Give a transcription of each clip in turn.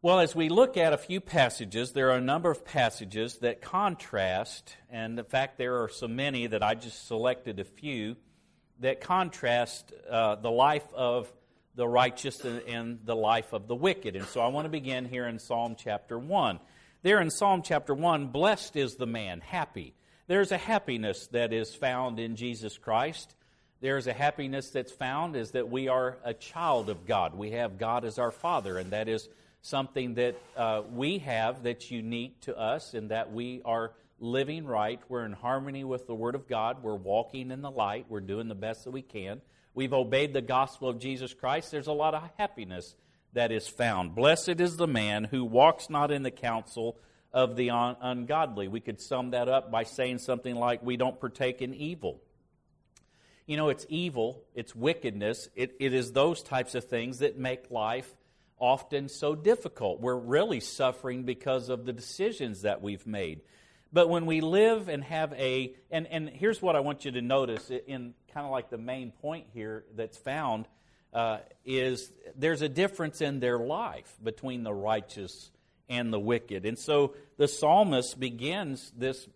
Well, as we look at a few passages, there are a number of passages that contrast, and in fact there are so many that I just selected a few, that contrast the life of the righteous and the life of the wicked. And so I want to begin here in Psalm chapter 1. There in Psalm chapter 1, blessed is the man, happy. There's a happiness that is found in Jesus Christ. There's a happiness that's found is that we are a child of God. We have God as our Father, and that is something that we have that's unique to us in that we are living right. We're in harmony with the Word of God. We're walking in the light. We're doing the best that we can. We've obeyed the gospel of Jesus Christ. There's a lot of happiness that is found. Blessed is the man who walks not in the counsel of the ungodly. We could sum that up by saying something like, we don't partake in evil. You know, it's evil, it's wickedness. It is those types of things that make life often so difficult. We're really suffering because of the decisions that we've made. But when we live and have and here's what I want you to notice in kind of like the main point here that's found is there's a difference in their life between the righteous and the wicked. And so the psalmist begins this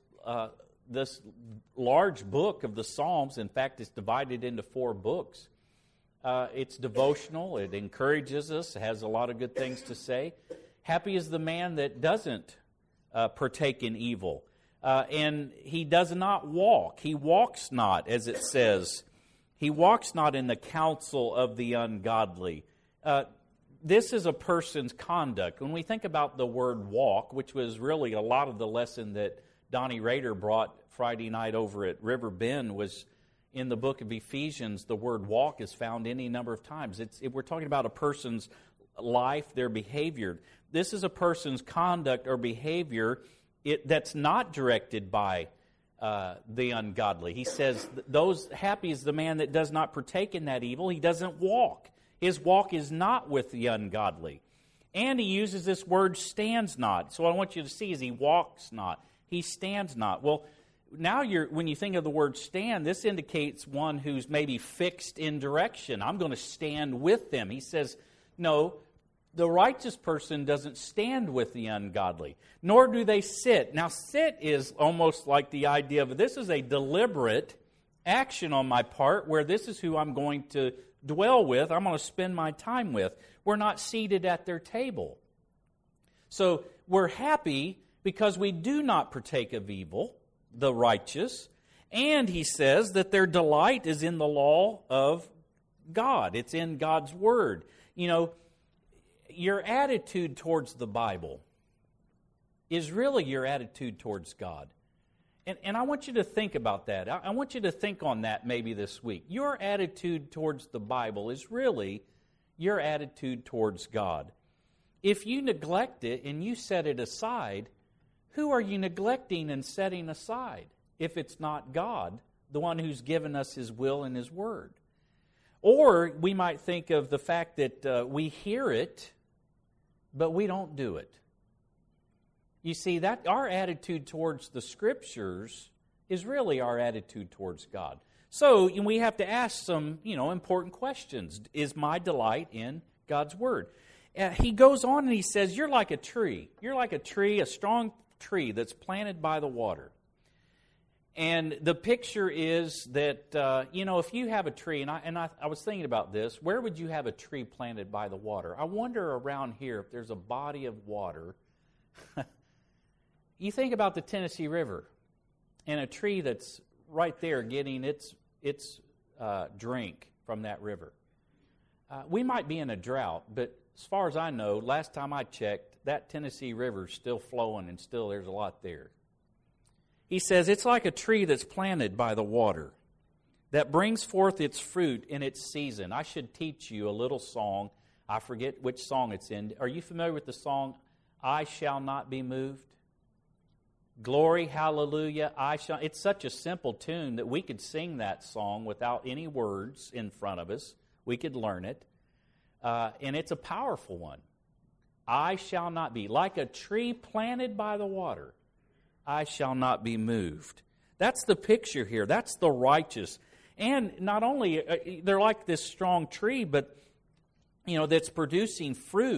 large book of the Psalms. In fact, it's divided into 4 books. It's devotional. It encourages us. It has a lot of good things to say. Happy is the man that doesn't partake in evil. And he does not walk. He walks not, as it says. He walks not in the counsel of the ungodly. This is a person's conduct. When we think about the word walk, which was really a lot of the lesson that Donnie Rader brought Friday night over at River Bend, was in the book of Ephesians, the word walk is found any number of times. We're talking about a person's life, their behavior. This is a person's conduct or behavior that's not directed by the ungodly. He says, happy is the man that does not partake in that evil. He doesn't walk. His walk is not with the ungodly. And he uses this word stands not. So what I want you to see is he walks not. He stands not. Well, now when you think of the word stand, this indicates one who's maybe fixed in direction. I'm going to stand with them. He says, no, the righteous person doesn't stand with the ungodly, nor do they sit. Now, sit is almost like the idea of this is a deliberate action on my part where this is who I'm going to dwell with, I'm going to spend my time with. We're not seated at their table. So we're happy because we do not partake of evil, the righteous, and he says that their delight is in the law of God. It's in God's Word. You know, your attitude towards the Bible is really your attitude towards God. And I want you to think about that. I want you to think on that maybe this week. Your attitude towards the Bible is really your attitude towards God. If you neglect it and you set it aside, who are you neglecting and setting aside if it's not God, the one who's given us His will and His Word? Or we might think of the fact that we hear it, but we don't do it. You see, that our attitude towards the Scriptures is really our attitude towards God. So we have to ask some, important questions. Is my delight in God's Word? He goes on and he says, you're like a tree. You're like a tree, a strong tree that's planted by the water. And the picture is that, if you have a tree, and I was thinking about this, where would you have a tree planted by the water? I wonder around here if there's a body of water. You think about the Tennessee River and a tree that's right there getting its drink from that river. We might be in a drought, but as far as I know, last time I checked, that Tennessee River's still flowing and still there's a lot there. He says, it's like a tree that's planted by the water that brings forth its fruit in its season. I should teach you a little song. I forget which song it's in. Are you familiar with the song, I Shall Not Be Moved? Glory, hallelujah, I shall. It's such a simple tune that we could sing that song without any words in front of us. We could learn it. And it's a powerful one. I shall not be. Like a tree planted by the water, I shall not be moved. That's the picture here. That's the righteous. And not only, they're like this strong tree, but, that's producing fruit,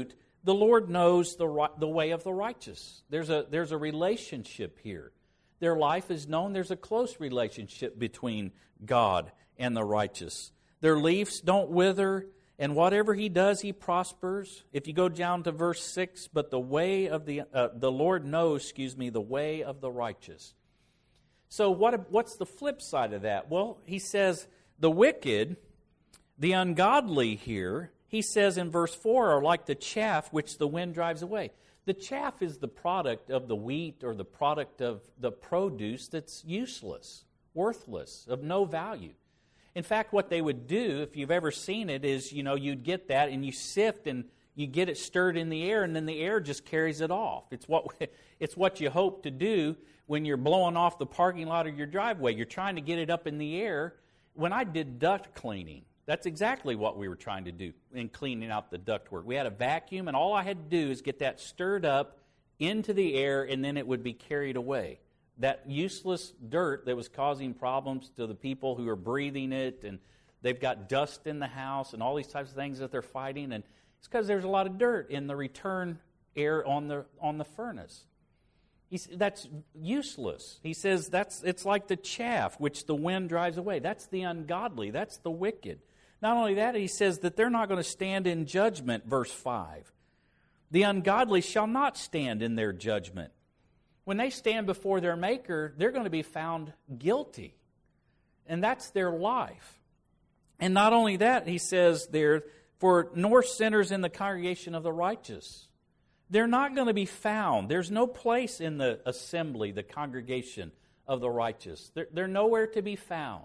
The Lord knows the way of the righteous. There's a relationship here. Their life is known. There's a close relationship between God and the righteous. Their leaves don't wither, and whatever he does, he prospers. If you go down to verse 6, but the way of the Lord knows, the way of the righteous. So what's the flip side of that? Well, he says the wicked, the ungodly here, he says in verse 4, are like the chaff which the wind drives away. The chaff is the product of the wheat or the product of the produce that's useless, worthless, of no value. In fact, what they would do, if you've ever seen it, is, you'd get that and you sift and you get it stirred in the air, and then the air just carries it off. It's what you hope to do when you're blowing off the parking lot of your driveway. You're trying to get it up in the air. When I did duct cleaning, that's exactly what we were trying to do in cleaning out the ductwork. We had a vacuum, and all I had to do is get that stirred up into the air, and then it would be carried away. That useless dirt that was causing problems to the people who are breathing it, and they've got dust in the house and all these types of things that they're fighting, and it's because there's a lot of dirt in the return air on the furnace. That's useless. He says it's like the chaff which the wind drives away. That's the ungodly. That's the wicked. Not only that, he says that they're not going to stand in judgment, verse 5. The ungodly shall not stand in their judgment. When they stand before their Maker, they're going to be found guilty. And that's their life. And not only that, he says there, for nor sinners in the congregation of the righteous. They're not going to be found. There's no place in the assembly, the congregation of the righteous. They're nowhere to be found.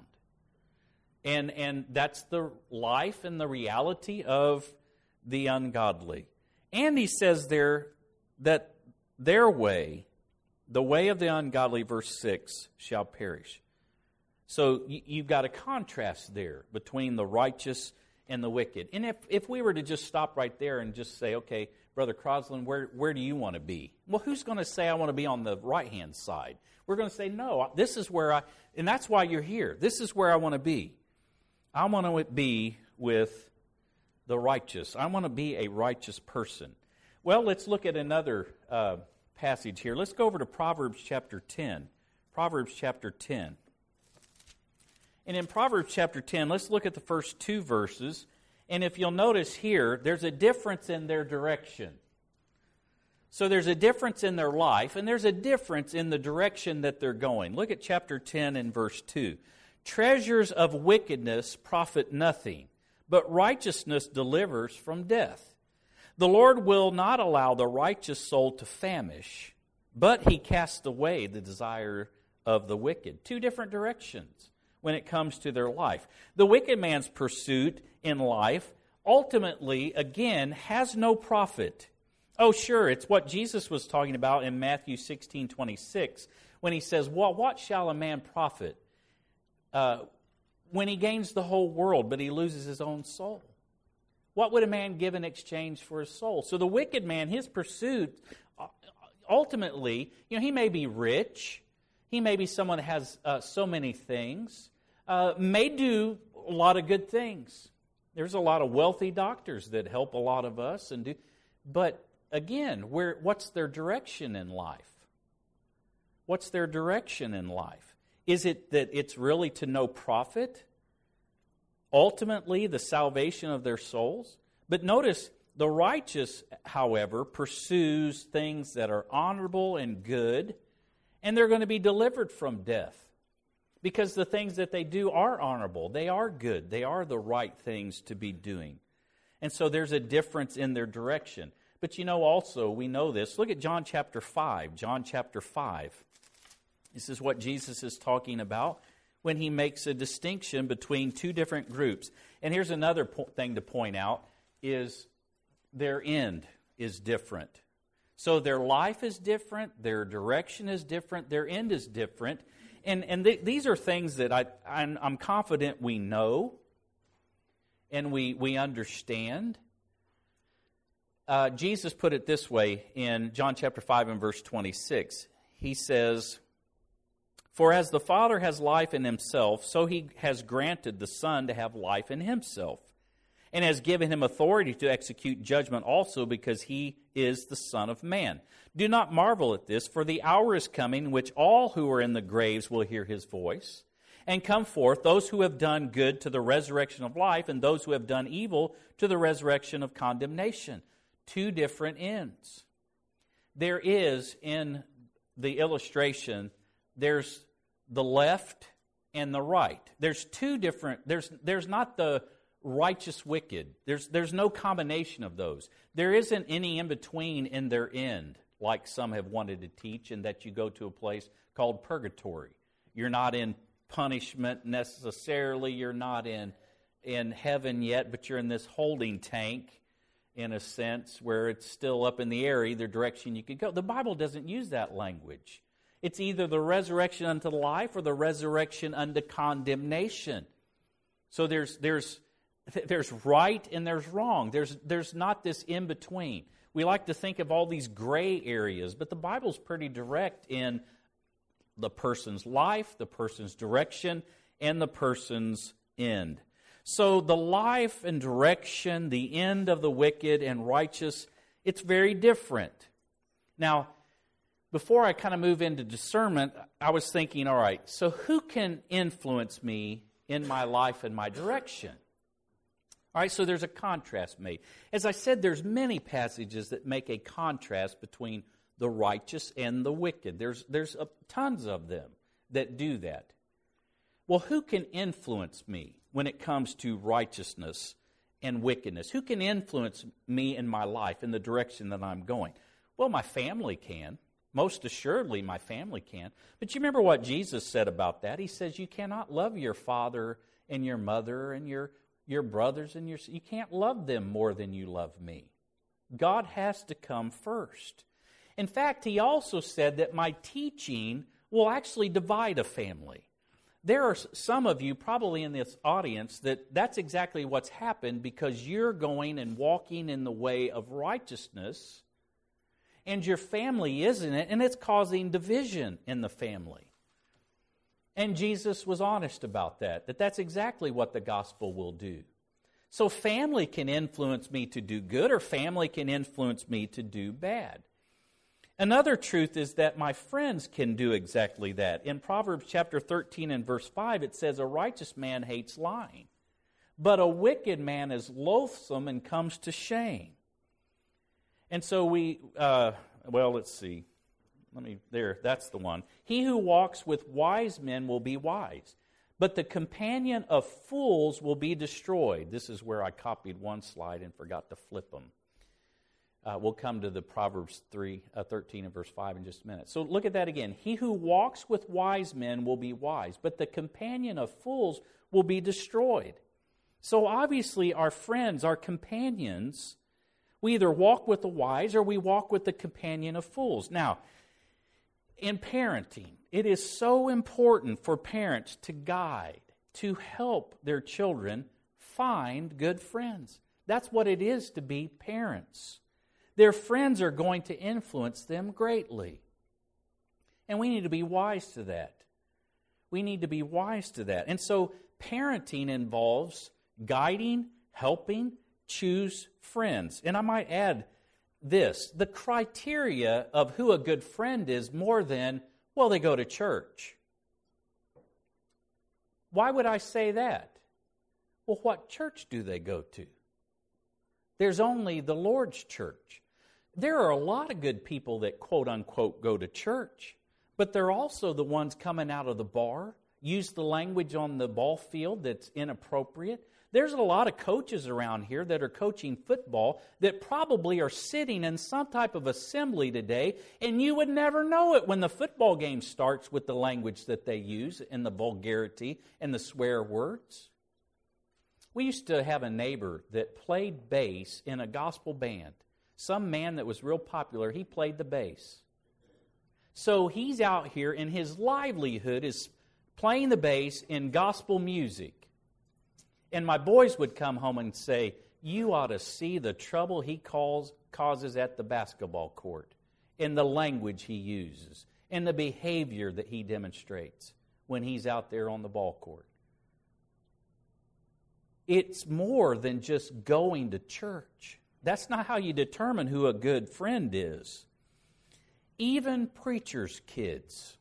And that's the life and the reality of the ungodly. And he says there that their way, the way of the ungodly, verse 6, shall perish. So you've got a contrast there between the righteous and the wicked. And if we were to just stop right there and just say, okay, Brother Crosland, where do you want to be? Well, who's going to say I want to be on the right-hand side? We're going to say, no, this is where and that's why you're here. This is where I want to be. I want to be with the righteous. I want to be a righteous person. Well, let's look at another passage here. Let's go over to Proverbs chapter 10. Proverbs chapter 10. And in Proverbs chapter 10, let's look at the first two verses. And if you'll notice here, there's a difference in their direction. So there's a difference in their life, and there's a difference in the direction that they're going. Look at chapter 10 and verse 2. Treasures of wickedness profit nothing, but righteousness delivers from death. The Lord will not allow the righteous soul to famish, but he casts away the desire of the wicked. Two different directions when it comes to their life. The wicked man's pursuit in life ultimately, again, has no profit. Oh, sure, it's what Jesus was talking about in Matthew 16:26 when he says, well, what shall a man profit when he gains the whole world, but he loses his own soul? What would a man give in exchange for his soul? So the wicked man, his pursuit, ultimately, he may be rich. He may be someone that has so many things, may do a lot of good things. There's a lot of wealthy doctors that help a lot of us and do. But again, what's their direction in life? What's their direction in life? Is it that it's really to no profit? Ultimately, the salvation of their souls? But notice, the righteous, however, pursues things that are honorable and good, and they're going to be delivered from death. Because the things that they do are honorable. They are good. They are the right things to be doing. And so there's a difference in their direction. But also, we know this. Look at John chapter 5. John chapter 5. This is what Jesus is talking about when he makes a distinction between two different groups. And here's another thing to point out, is their end is different. So their life is different, their direction is different, their end is different. And these are things that I'm confident we know and we understand. Jesus put it this way in John chapter 5 and verse 26. He says, for as the Father has life in himself, so he has granted the Son to have life in himself. and has given him authority to execute judgment also, because he is the Son of Man. Do not marvel at this, for the hour is coming in which all who are in the graves will hear his voice, and come forth, those who have done good to the resurrection of life, and those who have done evil to the resurrection of condemnation. Two different ends. There is, in the illustration, there's the left and the right. There's two different, there's not the righteous wicked. There's no combination of those. There isn't any in between in their end, like some have wanted to teach, and that you go to a place called purgatory. You're not in punishment necessarily. You're not in heaven yet, but you're in this holding tank, in a sense, where it's still up in the air, either direction you could go. The Bible doesn't use that language. It's either the resurrection unto life or the resurrection unto condemnation. So there's right and there's wrong. There's not this in between. We like to think of all these gray areas, but the Bible's pretty direct in the person's life, the person's direction, and the person's end. So the life and direction, the end of the wicked and righteous, it's very different. Now, before I kind of move into discernment, I was thinking, all right, so who can influence me in my life and my direction? All right, so there's a contrast made. As I said, there's many passages that make a contrast between the righteous and the wicked. There's tons of them that do that. Well, who can influence me when it comes to righteousness and wickedness? Who can influence me in my life in the direction that I'm going? Well, my family can. Most assuredly, my family can. But you remember what Jesus said about that? He says, you cannot love your father and your mother and your brothers and you can't love them more than you love me. God has to come first. In fact, he also said that my teaching will actually divide a family. There are some of you probably in this audience that's exactly what's happened, because you're going and walking in the way of righteousness, and your family isn't it, and it's causing division in the family. And Jesus was honest about that's exactly what the gospel will do. So family can influence me to do good, or family can influence me to do bad. Another truth is that my friends can do exactly that. In Proverbs chapter 13 and verse 5, it says, a righteous man hates lying, but a wicked man is loathsome and comes to shame. And so let's see. That's the one. He who walks with wise men will be wise, but the companion of fools will be destroyed. This is where I copied one slide and forgot to flip them. We'll come to the Proverbs 13 and verse 5 in just a minute. So look at that again. He who walks with wise men will be wise, but the companion of fools will be destroyed. So obviously our friends, our companions, we either walk with the wise or we walk with the companion of fools. Now, in parenting, it is so important for parents to guide, to help their children find good friends. That's what it is to be parents. Their friends are going to influence them greatly. And we need to be wise to that. We need to be wise to that. And so parenting involves guiding, helping, choose friends. And I might add this, the criteria of who a good friend is more than, well, they go to church. Why would I say that? Well, what church do they go to? There's only the Lord's church. There are a lot of good people that quote unquote go to church, but they're also the ones coming out of the bar, use the language on the ball field that's inappropriate. There's a lot of coaches around here that are coaching football that probably are sitting in some type of assembly today, and you would never know it when the football game starts with the language that they use and the vulgarity and the swear words. We used to have a neighbor that played bass in a gospel band. Some man that was real popular, he played the bass. So he's out here, and his livelihood is playing the bass in gospel music. And my boys would come home and say, you ought to see the trouble he causes at the basketball court, and the language he uses, and the behavior that he demonstrates when he's out there on the ball court. It's more than just going to church. That's not how you determine who a good friend is. Even preachers' kids.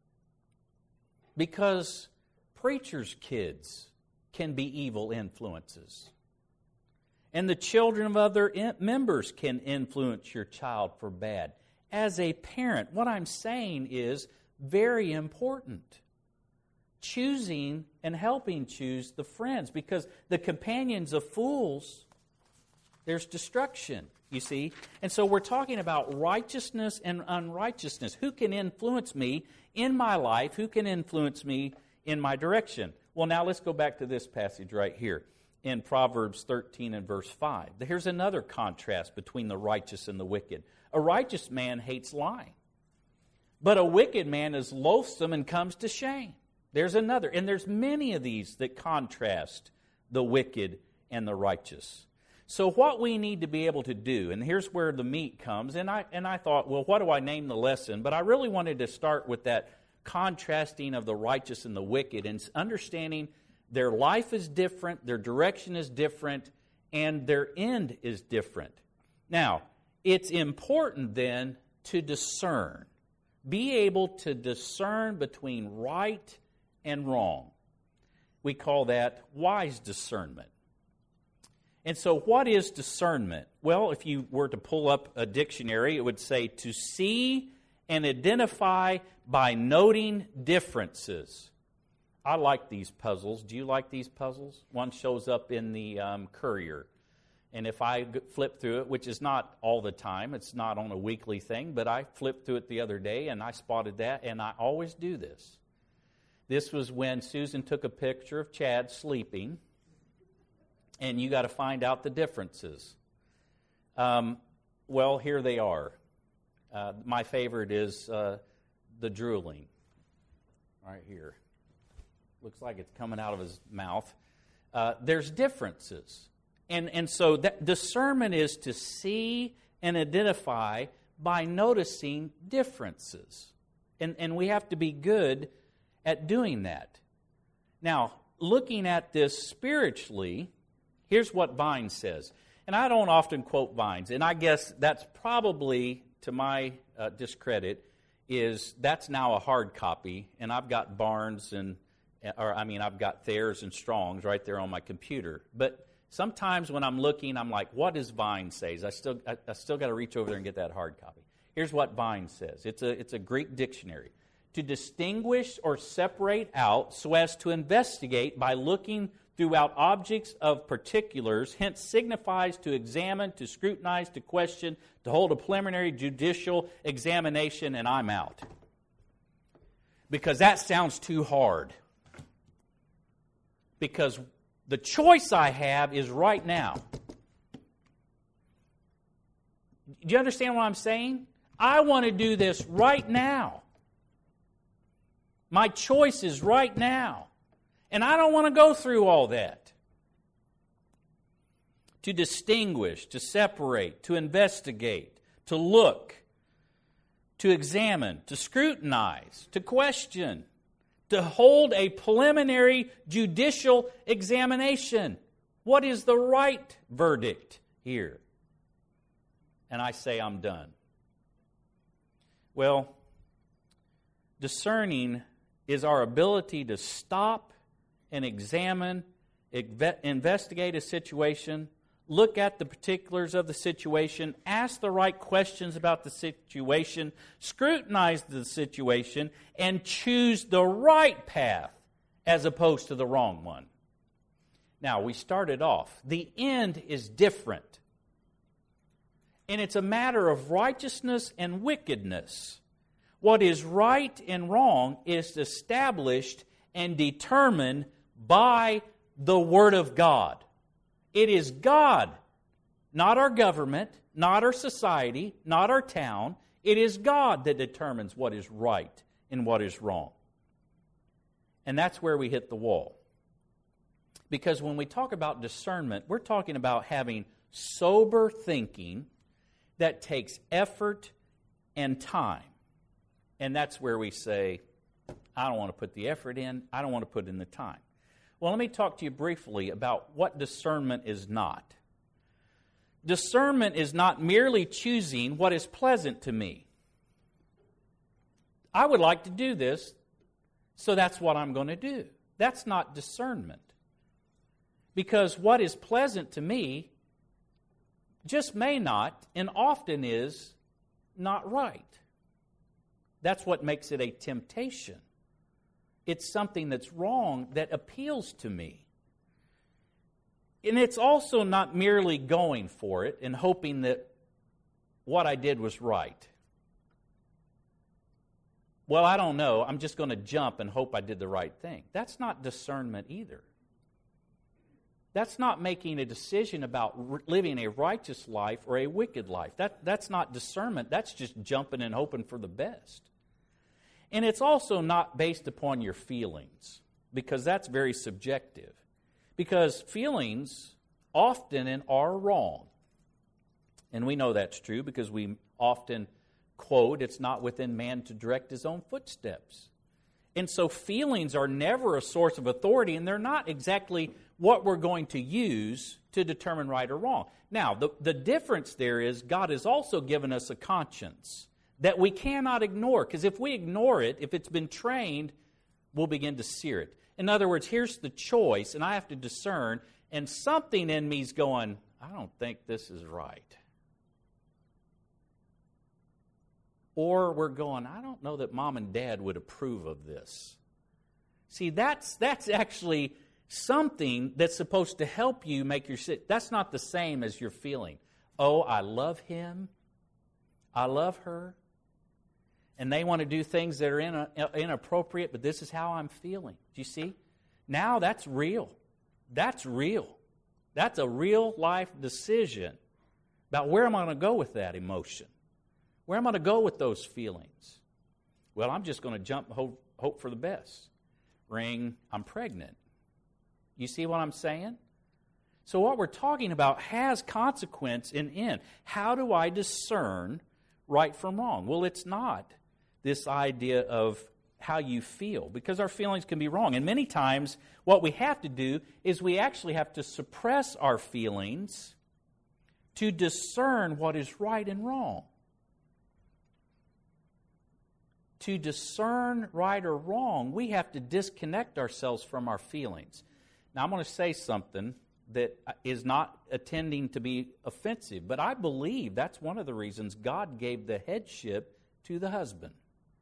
Because preachers' kids can be evil influences. And the children of other members can influence your child for bad. As a parent, what I'm saying is very important. Choosing and helping choose the friends, because the companions of fools, there's destruction, you see. And so we're talking about righteousness and unrighteousness. Who can influence me in my life? Who can influence me in my direction? Well, now let's go back to this passage right here in Proverbs 13 and verse 5. Here's another contrast between the righteous and the wicked. A righteous man hates lying, but a wicked man is loathsome and comes to shame. There's another, and there's many of these that contrast the wicked and the righteous. So what we need to be able to do, and here's where the meat comes, and I thought, well, what do I name the lesson? But I really wanted to start with that contrasting of the righteous and the wicked, and understanding their life is different, their direction is different, and their end is different. Now, it's important then to discern. Be able to discern between right and wrong. We call that wise discernment. And so what is discernment? Well, if you were to pull up a dictionary, it would say to see and identify by noting differences. I like these puzzles. Do you like these puzzles? One shows up in the Courier. And if I flip through it, which is not all the time, it's not on a weekly thing, but I flipped through it the other day and I spotted that, and I always do this. This was when Susan took a picture of Chad sleeping, and you got to find out the differences. Well, here they are. My favorite is the drooling, right here. Looks like it's coming out of his mouth. There's differences. And so that discernment is to see and identify by noticing differences. And we have to be good at doing that. Now, looking at this spiritually, here's what Vines says. And I don't often quote Vines, and I guess that's probably, to my discredit, that's now a hard copy, and I've got Barnes I've got Thayer's and Strong's right there on my computer. But sometimes when I'm looking, I'm like, what does Vines say? I still got to reach over there and get that hard copy. Here's what Vines says. It's a Greek dictionary. To distinguish or separate out so as to investigate by looking throughout objects of particulars, hence signifies to examine, to scrutinize, to question, to hold a preliminary judicial examination, and I'm out. Because that sounds too hard. Because the choice I have is right now. Do you understand what I'm saying? I want to do this right now. My choice is right now. And I don't want to go through all that. To distinguish, to separate, to investigate, to look, to examine, to scrutinize, to question, to hold a preliminary judicial examination. What is the right verdict here? And I say I'm done. Well, discerning is our ability to stop and examine, investigate a situation, look at the particulars of the situation, ask the right questions about the situation, scrutinize the situation, and choose the right path as opposed to the wrong one. Now, we started off. The end is different. And it's a matter of righteousness and wickedness. What is right and wrong is established and determined by the Word of God. It is God, not our government, not our society, not our town. It is God that determines what is right and what is wrong. And that's where we hit the wall. Because when we talk about discernment, we're talking about having sober thinking that takes effort and time. And that's where we say, I don't want to put the effort in, I don't want to put in the time. Well, let me talk to you briefly about what discernment is not. Discernment is not merely choosing what is pleasant to me. I would like to do this, so that's what I'm going to do. That's not discernment. Because what is pleasant to me just may not, and often is, not right. That's what makes it a temptation. It's something that's wrong that appeals to me. And it's also not merely going for it and hoping that what I did was right. Well, I don't know. I'm just going to jump and hope I did the right thing. That's not discernment either. That's not making a decision about living a righteous life or a wicked life. That's not discernment. That's just jumping and hoping for the best. And it's also not based upon your feelings, because that's very subjective. Because feelings often are wrong. And we know that's true because we often quote, "It's not within man to direct his own footsteps." And so feelings are never a source of authority, and they're not exactly what we're going to use to determine right or wrong. Now, the difference there is God has also given us a conscience that we cannot ignore, because if we ignore it, if it's been trained, we'll begin to sear it. In other words, here's the choice, and I have to discern, and something in me's going, I don't think this is right. Or we're going, I don't know that Mom and Dad would approve of this. See, that's actually something that's supposed to help you make your... That's not the same as your feeling. Oh, I love him. I love her. And they want to do things that are inappropriate, but this is how I'm feeling. Do you see? Now that's real. That's real. That's a real life decision about where am I going to go with that emotion. Where am I going to go with those feelings? Well, I'm just going to jump and hope for the best. Ring, I'm pregnant. You see what I'm saying? So what we're talking about has consequence in end. How do I discern right from wrong? Well, it's not this idea of how you feel, because our feelings can be wrong. And many times what we have to do is we actually have to suppress our feelings to discern what is right and wrong. To discern right or wrong, we have to disconnect ourselves from our feelings. Now, I'm going to say something that is not intending to be offensive, but I believe that's one of the reasons God gave the headship to the husband.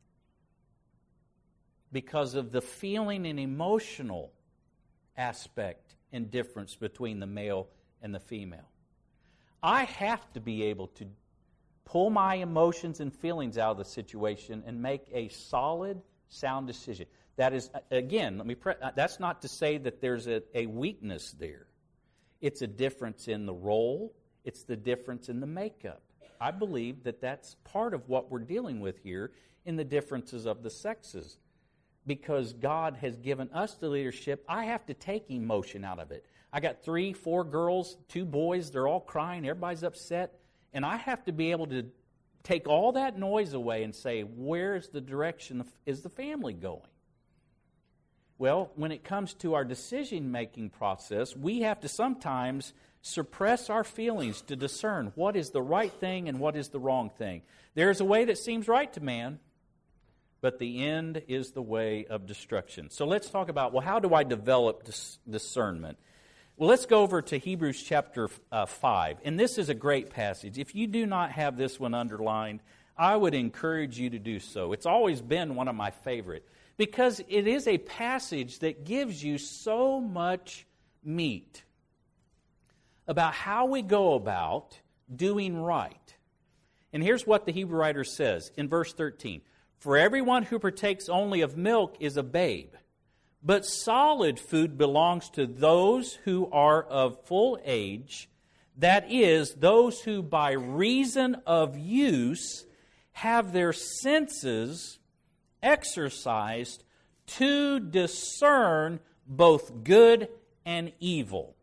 Because of the feeling and emotional aspect and difference between the male and the female. I have to be able to pull my emotions and feelings out of the situation and make a solid, sound decision. That is, again, that's not to say that there's a weakness there. It's a difference in the role. It's the difference in the makeup. I believe that that's part of what we're dealing with here in the differences of the sexes. Because God has given us the leadership, I have to take emotion out of it. I got 3, 4 girls, 2 boys, they're all crying, everybody's upset. And I have to be able to take all that noise away and say, where is the direction, is the family going? Well, when it comes to our decision-making process, we have to sometimes suppress our feelings to discern what is the right thing and what is the wrong thing. There's a way that seems right to man, but the end is the way of destruction. So let's talk about, well, how do I develop discernment? Well, let's go over to Hebrews chapter 5. And this is a great passage. If you do not have this one underlined, I would encourage you to do so. It's always been one of my favorite, because it is a passage that gives you so much meat about how we go about doing right. And here's what the Hebrew writer says in verse 13. For everyone who partakes only of milk is a babe, but solid food belongs to those who are of full age, that is, those who by reason of use have their senses exercised to discern both good and evil.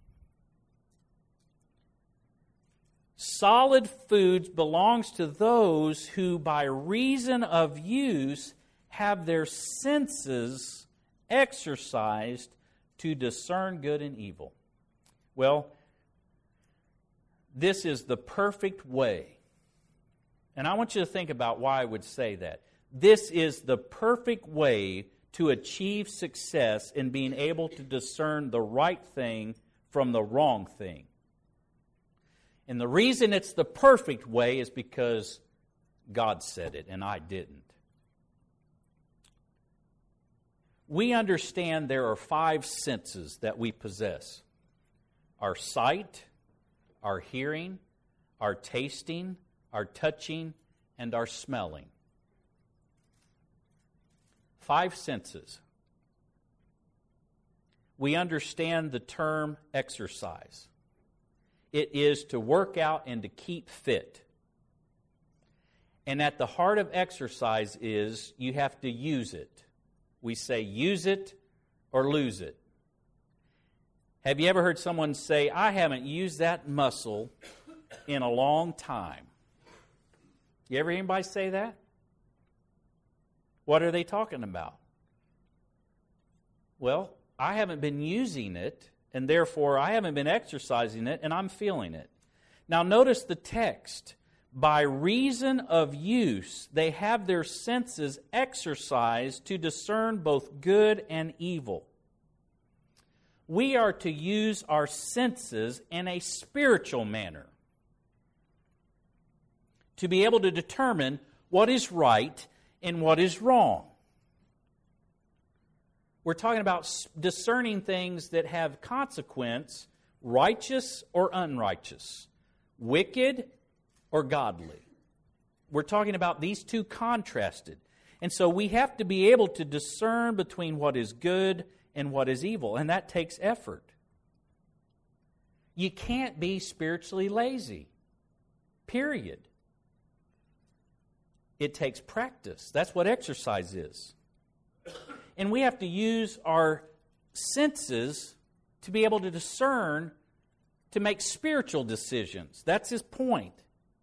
Solid foods belongs to those who by reason of use have their senses exercised to discern good and evil. Well, this is the perfect way. And I want you to think about why I would say that. This is the perfect way to achieve success in being able to discern the right thing from the wrong thing. And the reason it's the perfect way is because God said it and I didn't. We understand there are 5 senses that we possess: our sight, our hearing, our tasting, our touching, and our smelling. 5 senses. We understand the term exercise. It is to work out and to keep fit. And at the heart of exercise is you have to use it. We say use it or lose it. Have you ever heard someone say, I haven't used that muscle in a long time? You ever hear anybody say that? What are they talking about? Well, I haven't been using it, and therefore I haven't been exercising it, and I'm feeling it. Now notice the text. By reason of use, they have their senses exercised to discern both good and evil. We are to use our senses in a spiritual manner to be able to determine what is right and what is wrong. We're talking about discerning things that have consequence, righteous or unrighteous, wicked or godly. We're talking about these two contrasted. And so we have to be able to discern between what is good and what is evil, and that takes effort. You can't be spiritually lazy, period. It takes practice. That's what exercise is. And we have to use our senses to be able to discern, to make spiritual decisions. That's his point.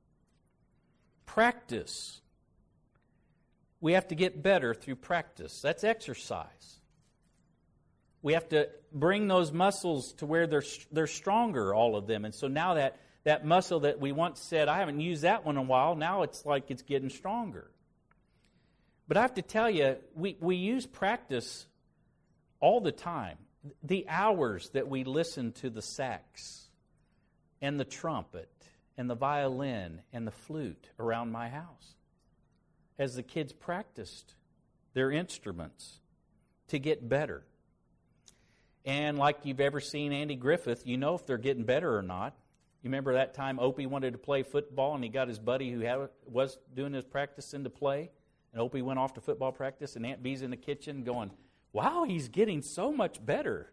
Practice. We have to get better through practice. That's exercise. We have to bring those muscles to where they're stronger, all of them. And so now that muscle that we once said, I haven't used that one in a while, now it's like it's getting stronger. But I have to tell you, we use practice all the time. The hours that we listen to the sax and the trumpet and the violin and the flute around my house as the kids practiced their instruments to get better. And like you've ever seen Andy Griffith, you know if they're getting better or not. You remember that time Opie wanted to play football and he got his buddy who was doing his practice into play? And Opie went off to football practice and Aunt Bee's in the kitchen going, wow, he's getting so much better.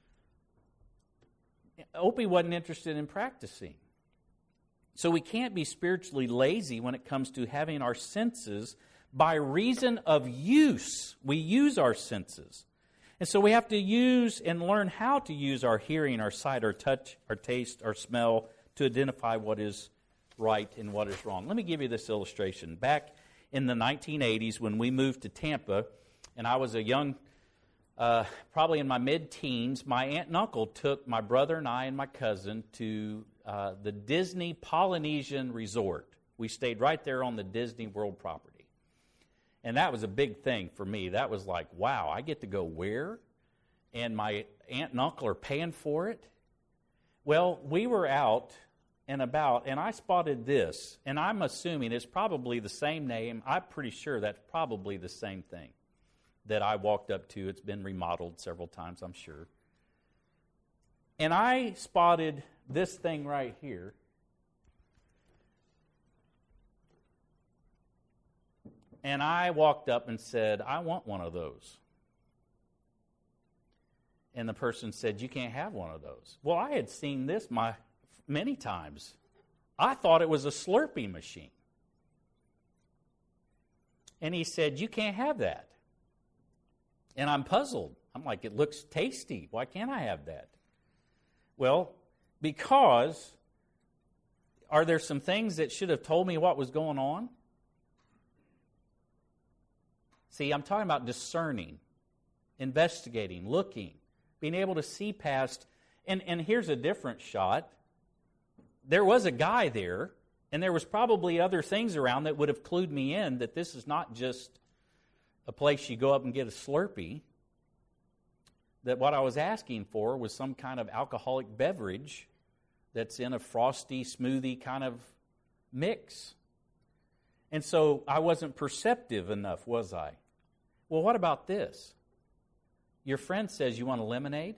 Opie wasn't interested in practicing. So we can't be spiritually lazy when it comes to having our senses. By reason of use, we use our senses. And so we have to use and learn how to use our hearing, our sight, our touch, our taste, our smell to identify what is right and what is wrong. Let me give you this illustration. Back in the 1980s when we moved to Tampa, and I was a young, probably in my mid-teens, my aunt and uncle took my brother and I and my cousin to the Disney Polynesian Resort. We stayed right there on the Disney World property. And that was a big thing for me. That was like, wow, I get to go where? And my aunt and uncle are paying for it? Well, we were out and about, and I spotted this, and I'm assuming it's probably the same name. I'm pretty sure that's probably the same thing that I walked up to. It's been remodeled several times, I'm sure. And I spotted this thing right here. And I walked up and said, I want one of those. And the person said, you can't have one of those. Well, I had seen this many times. I thought it was a Slurpee machine. And he said, you can't have that. And I'm puzzled. I'm like, it looks tasty. Why can't I have that? Well, because are there some things that should have told me what was going on? See, I'm talking about discerning, investigating, looking. Being able to see past, and here's a different shot. There was a guy there, and there was probably other things around that would have clued me in that this is not just a place you go up and get a Slurpee. That what I was asking for was some kind of alcoholic beverage that's in a frosty smoothie kind of mix. And so I wasn't perceptive enough, was I? Well, what about this? Your friend says, you want a lemonade?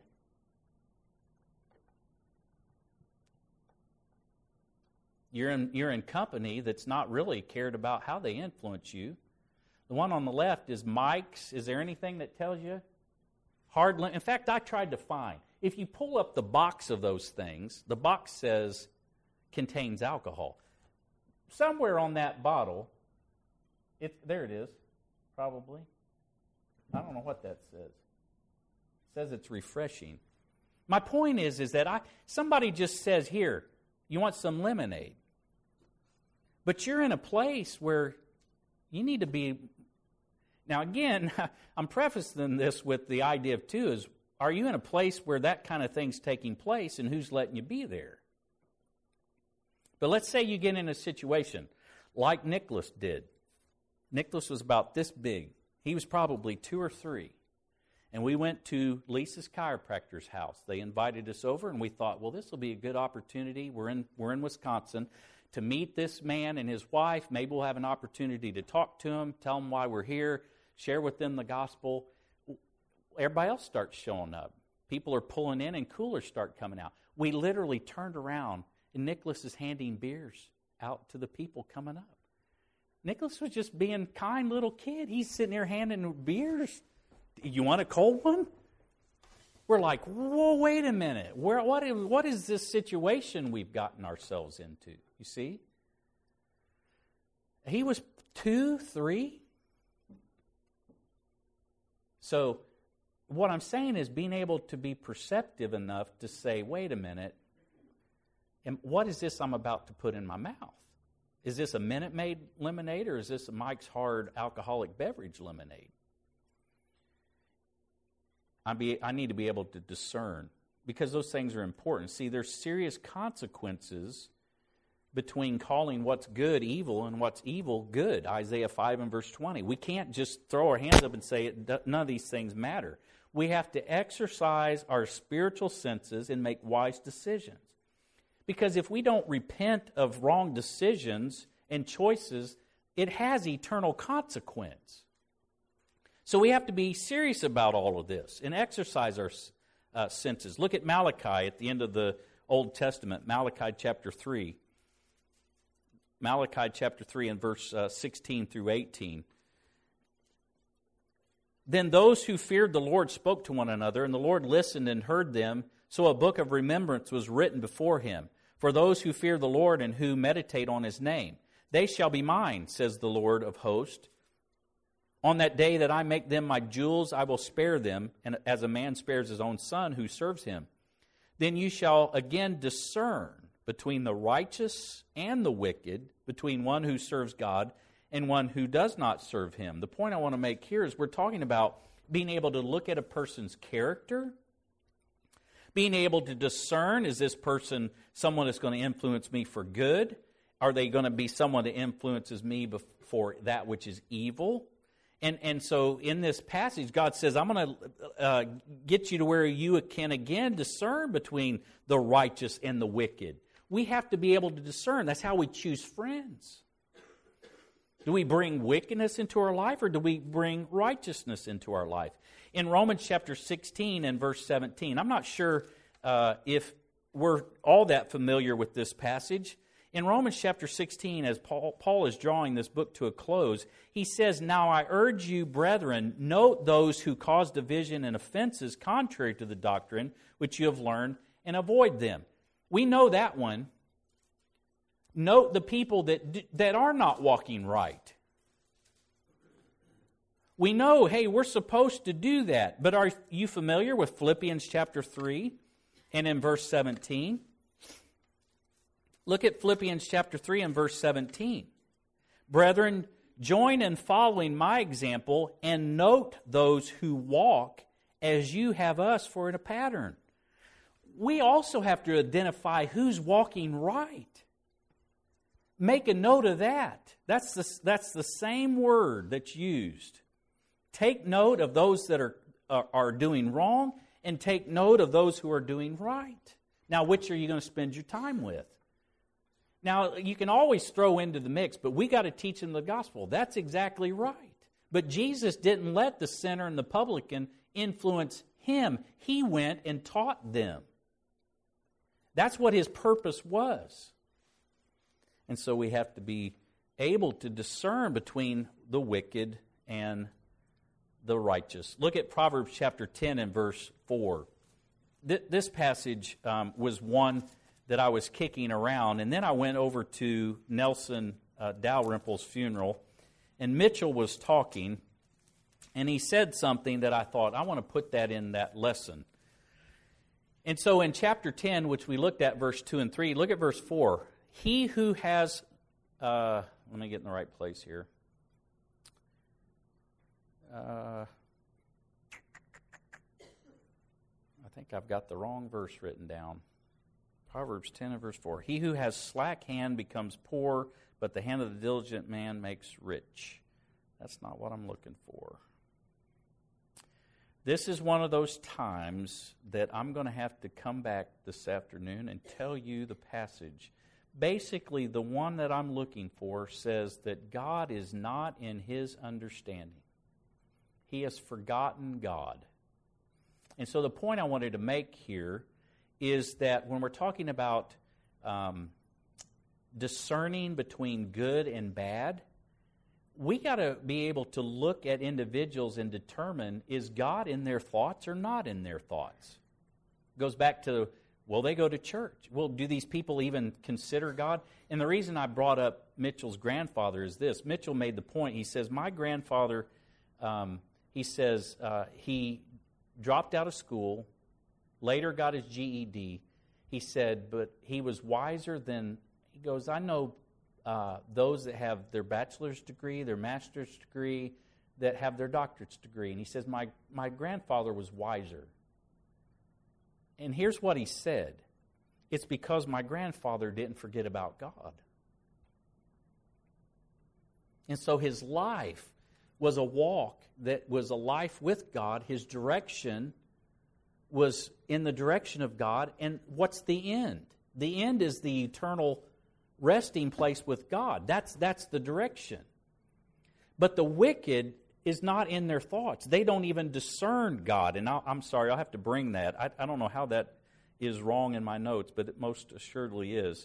You're in company that's not really cared about how they influence you. The one on the left is Mike's. Is there anything that tells you? In fact, I tried to find. If you pull up the box of those things, the box says contains alcohol. Somewhere on that bottle, there it is, probably. I don't know what that says. It says it's refreshing. My point is that somebody just says, here, you want some lemonade. But you're in a place where you need to be. Now again, I'm prefacing this with the idea of too is, are you in a place where that kind of thing's taking place and who's letting you be there? But let's say you get in a situation like Nicholas did. Nicholas was about this big. He was probably 2 or 3. And we went to Lisa's chiropractor's house. They invited us over, and we thought, well, this will be a good opportunity. We're in Wisconsin to meet this man and his wife. Maybe we'll have an opportunity to talk to him, tell them why we're here, share with them the gospel. Everybody else starts showing up. People are pulling in, and coolers start coming out. We literally turned around, and Nicholas is handing beers out to the people coming up. Nicholas was just being a kind little kid. He's sitting there handing beers. You want a cold one? We're like, whoa, wait a minute. What is this situation we've gotten ourselves into? You see? He was 2, 3. So what I'm saying is being able to be perceptive enough to say, wait a minute, and what is this I'm about to put in my mouth? Is this a Minute Maid lemonade or is this a Mike's Hard alcoholic beverage lemonade? I need to be able to discern because those things are important. See, there's serious consequences between calling what's good evil and what's evil good. Isaiah 5 and verse 20. We can't just throw our hands up and say none of these things matter. We have to exercise our spiritual senses and make wise decisions. Because if we don't repent of wrong decisions and choices, it has eternal consequence. So we have to be serious about all of this and exercise our senses. Look at Malachi at the end of the Old Testament, Malachi chapter 3. Malachi chapter 3 and verse 16 through 18. Then those who feared the Lord spoke to one another, and the Lord listened and heard them. So a book of remembrance was written before him for those who fear the Lord and who meditate on his name. They shall be mine, says the Lord of hosts. On that day that I make them my jewels, I will spare them, and as a man spares his own son who serves him. Then you shall again discern between the righteous and the wicked, between one who serves God and one who does not serve him. The point I want to make here is we're talking about being able to look at a person's character, being able to discern, is this person someone that's going to influence me for good? Are they going to be someone that influences me for that which is evil? And so in this passage, God says, I'm going to get you to where you can again discern between the righteous and the wicked. We have to be able to discern. That's how we choose friends. Do we bring wickedness into our life or do we bring righteousness into our life? In Romans chapter 16 and verse 17, I'm not sure if we're all that familiar with this passage. In Romans chapter 16, as Paul is drawing this book to a close, he says, Now I urge you, brethren, note those who cause division and offenses contrary to the doctrine which you have learned, and avoid them. We know that one. Note the people that are not walking right. We know, hey, we're supposed to do that. But are you familiar with Philippians chapter 3 and in verse 17? Look at Philippians chapter 3 and verse 17. Brethren, join in following my example and note those who walk as you have us for a pattern. We also have to identify who's walking right. Make a note of that. That's the same word that's used. Take note of those that are doing wrong, and take note of those who are doing right. Now, which are you going to spend your time with? Now, you can always throw into the mix, but we got to teach them the gospel. That's exactly right. But Jesus didn't let the sinner and the publican influence Him. He went and taught them. That's what His purpose was. And so we have to be able to discern between the wicked and the righteous. Look at Proverbs chapter 10 and verse 4. This passage was one that I was kicking around, and then I went over to Nelson Dalrymple's funeral, and Mitchell was talking, and he said something that I thought, I want to put that in that lesson. And so in chapter 10, which we looked at, verse 2 and 3, look at verse 4. He who has, let me get in the right place here. I think I've got the wrong verse written down. Proverbs 10 and verse 4. He who has slack hand becomes poor, but the hand of the diligent man makes rich. That's not what I'm looking for. This is one of those times that I'm going to have to come back this afternoon and tell you the passage. Basically, the one that I'm looking for says that God is not in His understanding. He has forgotten God. And so the point I wanted to make here is that when we're talking about discerning between good and bad, we got to be able to look at individuals and determine, is God in their thoughts or not in their thoughts? It goes back to, well, they go to church. Well, do these people even consider God? And the reason I brought up Mitchell's grandfather is this. Mitchell made the point. He says, my grandfather, he dropped out of school, later got his GED. He said, but he was wiser than, he goes, I know those that have their bachelor's degree, their master's degree, that have their doctorate's degree. And he says, my grandfather was wiser. And here's what he said. It's because my grandfather didn't forget about God. And so his life was a walk that was a life with God. His direction was in the direction of God. And what's the end? The end is the eternal resting place with God. That's the direction. But the wicked is not in their thoughts. They don't even discern God. And I'm sorry, I'll have to bring that. I don't know how that is wrong in my notes, but it most assuredly is.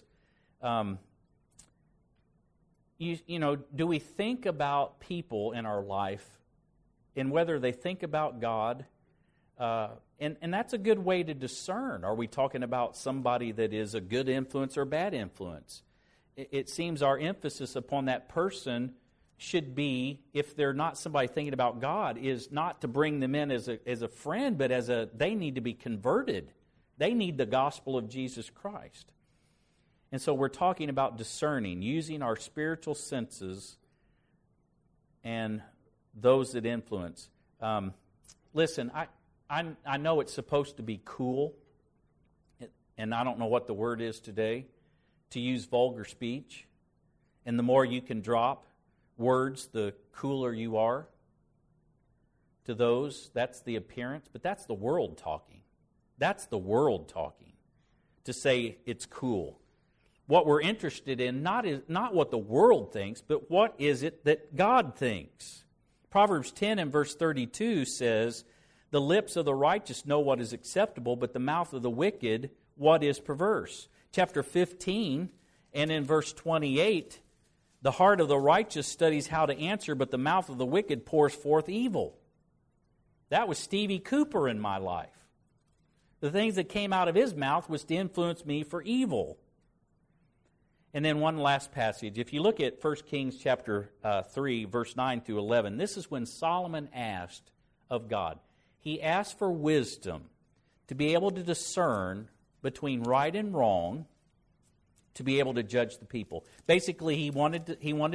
Do we think about people in our life and whether they think about God? And that's a good way to discern. Are we talking about somebody that is a good influence or bad influence? It seems our emphasis upon that person should be, if they're not somebody thinking about God, is not to bring them in as a friend, but they need to be converted. They need the gospel of Jesus Christ. And so we're talking about discerning, using our spiritual senses and those that influence. Listen, I know it's supposed to be cool, and I don't know what the word is today, to use vulgar speech. And the more you can drop words, the cooler you are to those. That's the appearance, but that's the world talking. That's the world talking, to say it's cool. What we're interested in not what the world thinks, but what is it that God thinks. Proverbs 10 and verse 32 says, the lips of the righteous know what is acceptable, but the mouth of the wicked what is perverse. Chapter 15 and in verse 28, the heart of the righteous studies how to answer, but the mouth of the wicked pours forth evil. That was Stevie Cooper in my life. The things that came out of his mouth was to influence me for evil. And then one last passage. If you look at 1 Kings chapter 3, verse 9 through 11, this is when Solomon asked of God. He asked for wisdom to be able to discern between right and wrong, to be able to judge the people. Basically, he wanted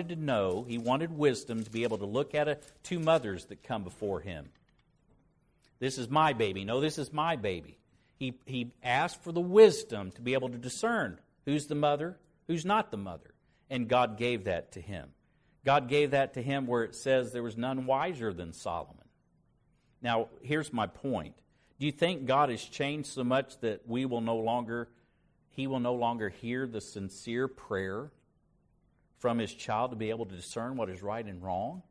wisdom to be able to look at two mothers that come before him. This is my baby. No, this is my baby. He asked for the wisdom to be able to discern who's the mother, who's not the mother. And God gave that to him. God gave that to him where it says there was none wiser than Solomon. Now, here's my point. Do you think God has changed so much that He will no longer hear the sincere prayer from His child to be able to discern what is right and wrong?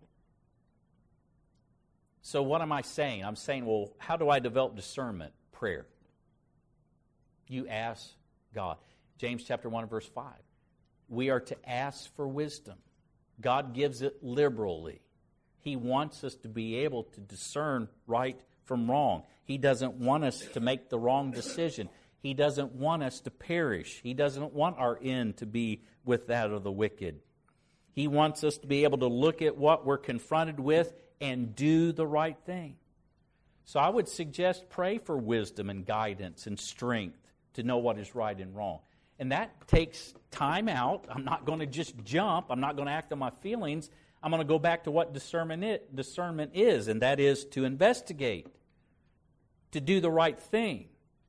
So what am I saying? I'm saying, well, how do I develop discernment? Prayer. You ask God. James chapter 1 verse 5. We are to ask for wisdom. God gives it liberally. He wants us to be able to discern right from wrong. He doesn't want us to make the wrong decision. He doesn't want us to perish. He doesn't want our end to be with that of the wicked. He wants us to be able to look at what we're confronted with and do the right thing. So I would suggest pray for wisdom and guidance and strength to know what is right and wrong. And that takes time out. I'm not going to just jump. I'm not going to act on my feelings. I'm going to go back to what discernment is, and that is to investigate, to do the right thing.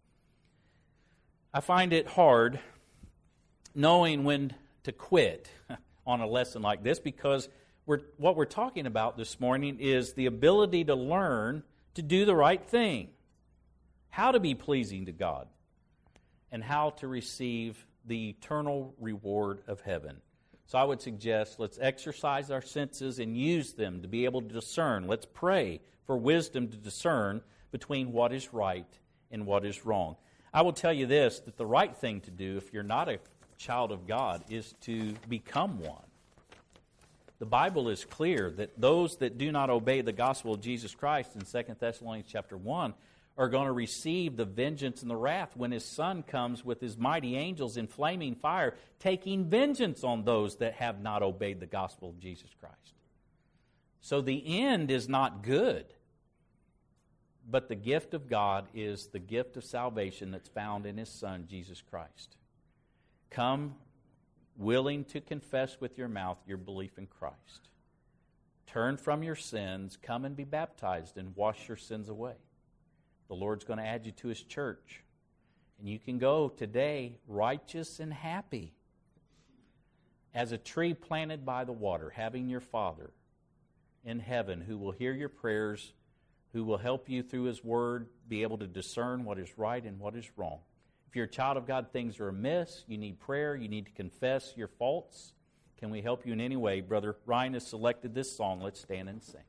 I find it hard knowing when to quit on a lesson like this because what we're talking about this morning is the ability to learn to do the right thing, how to be pleasing to God, and how to receive the eternal reward of heaven. So I would suggest let's exercise our senses and use them to be able to discern. Let's pray for wisdom to discern between what is right and what is wrong. I will tell you this, that the right thing to do if you're not a child of God is to become one. The Bible is clear that those that do not obey the gospel of Jesus Christ in 2 Thessalonians chapter 1 are going to receive the vengeance and the wrath when His Son comes with His mighty angels in flaming fire, taking vengeance on those that have not obeyed the gospel of Jesus Christ. So the end is not good. But the gift of God is the gift of salvation that's found in His Son, Jesus Christ. Come willing to confess with your mouth your belief in Christ. Turn from your sins, come and be baptized and wash your sins away. The Lord's going to add you to His church. And you can go today righteous and happy as a tree planted by the water, having your Father in heaven who will hear your prayers, who will help you through His Word be able to discern what is right and what is wrong. If you're a child of God, things are amiss, you need prayer, you need to confess your faults. Can we help you in any way? Brother Ryan has selected this song. Let's stand and sing.